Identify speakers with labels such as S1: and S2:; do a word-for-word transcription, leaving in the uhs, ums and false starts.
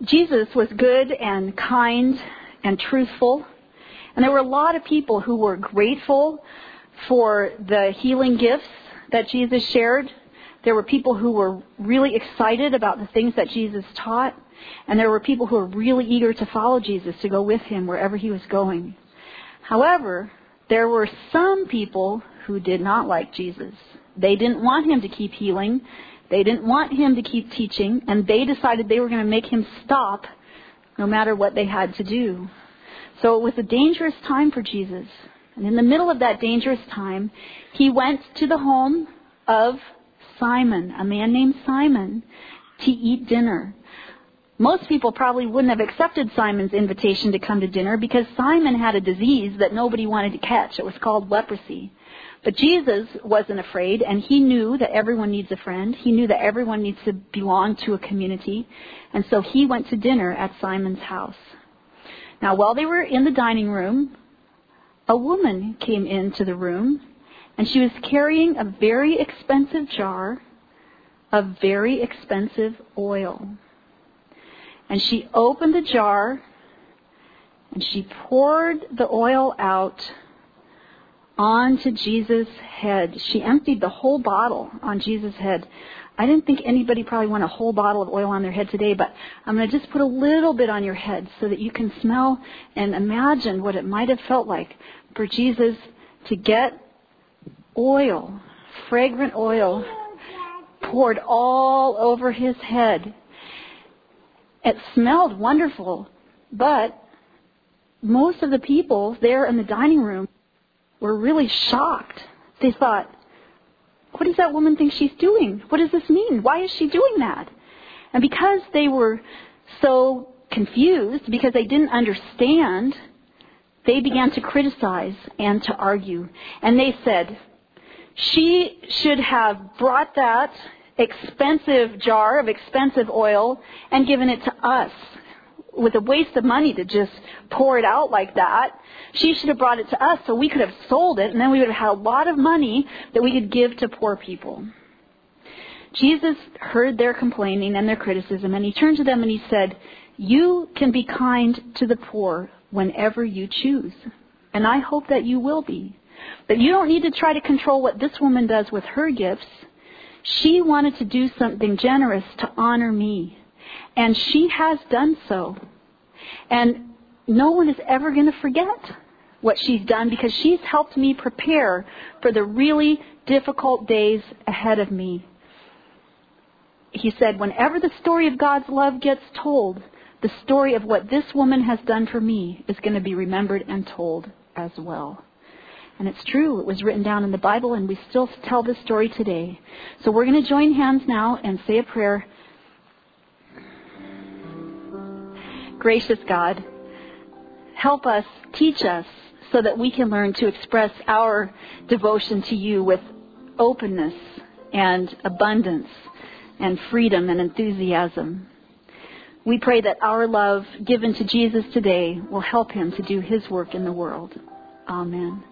S1: Jesus was good and kind and truthful. And there were a lot of people who were grateful for the healing gifts that Jesus shared. There were people who were really excited about the things that Jesus taught. And there were people who were really eager to follow Jesus, to go with him wherever he was going. However, there were some people who did not like Jesus. They didn't want him to keep healing. They didn't want him to keep teaching. And they decided they were going to make him stop no matter what they had to do. So it was a dangerous time for Jesus. And in the middle of that dangerous time, he went to the home of Simon, a man named Simon, to eat dinner. Most people probably wouldn't have accepted Simon's invitation to come to dinner because Simon had a disease that nobody wanted to catch. It was called leprosy. But Jesus wasn't afraid, and he knew that everyone needs a friend. He knew that everyone needs to belong to a community. And so he went to dinner at Simon's house. Now, while they were in the dining room, a woman came into the room, and she was carrying a very expensive jar of very expensive oil. And she opened the jar, and she poured the oil out onto Jesus' head. She emptied the whole bottle on Jesus' head. I didn't think anybody probably want a whole bottle of oil on their head today, but I'm going to just put a little bit on your head so that you can smell and imagine what it might have felt like for Jesus to get oil, fragrant oil, poured all over his head. It smelled wonderful, but most of the people there in the dining room were really shocked. They thought, what does that woman think she's doing? What does this mean? Why is she doing that? And because they were so confused, because they didn't understand, they began to criticize and to argue. And they said, she should have brought that expensive jar of expensive oil and given it to us. With a waste of money to just pour it out like that. She should have brought it to us so we could have sold it, and then we would have had a lot of money that we could give to poor people. Jesus heard their complaining and their criticism, and he turned to them and he said, you can be kind to the poor whenever you choose. And I hope that you will be. But you don't need to try to control what this woman does with her gifts. She wanted to do something generous to honor me. And she has done so. And no one is ever going to forget what she's done because she's helped me prepare for the really difficult days ahead of me. He said, whenever the story of God's love gets told, the story of what this woman has done for me is going to be remembered and told as well. And it's true. It was written down in the Bible, and we still tell this story today. So we're going to join hands now and say a prayer. Gracious God, help us, teach us, so that we can learn to express our devotion to you with openness and abundance and freedom and enthusiasm. We pray that our love given to Jesus today will help him to do his work in the world. Amen.